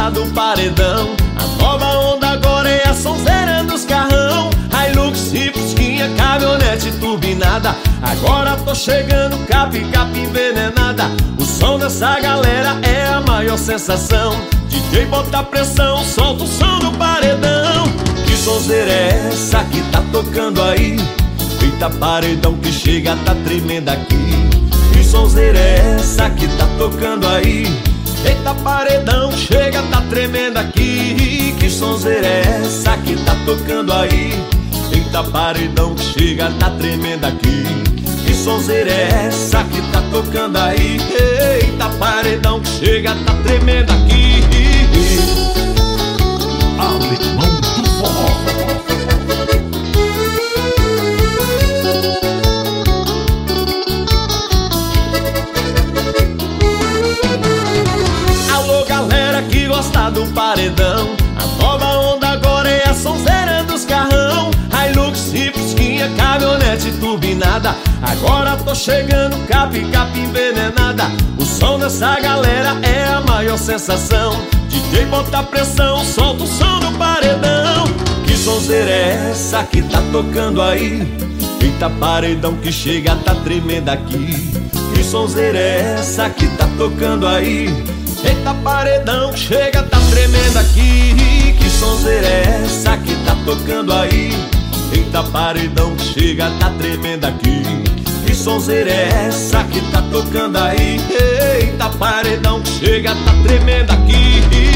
gosta do paredão. A nova onda agora é a sonzeira dos carrão. Hilux e Fusquinha, caminhonete turbinada. Agora tô chegando, cap envenenada. O som dessa galera é a maior sensação. DJ bota pressão, solta o som do paredão. Que sonzeira é essa que tá tocando aí? Eita paredão que chega, tá tremendo aqui. Que sonzeira é essa que tá tocando aí? Eita paredão, chega, tá tremendo aqui. Que sonzeira é essa que tá tocando aí? Eita paredão, chega, tá tremendo aqui. Que sonzeira é essa que tá tocando aí? Eita paredão, chega, tá tremendo aqui. Alemão do Forró. Alô galera que gosta do paredão. A nova onda agora é a sonzeira dos carrão. Hilux e Fusquinha, caminhonete turbinada. Agora tô chegando, cap envenenada. O som dessa galera é a maior sensação. DJ bota pressão, solta o som do paredão. Que sonzeira é essa que tá tocando aí? Eita paredão que chega, tá tremendo aqui. Que sonzeira é essa que tá tocando aí? Eita paredão, chega, tá tremendo aqui. Que sonzeira é essa que tá tocando aí? Eita paredão, chega, tá tremendo aqui. Que sonzeira é essa que tá tocando aí? Eita paredão, chega, tá tremendo aqui.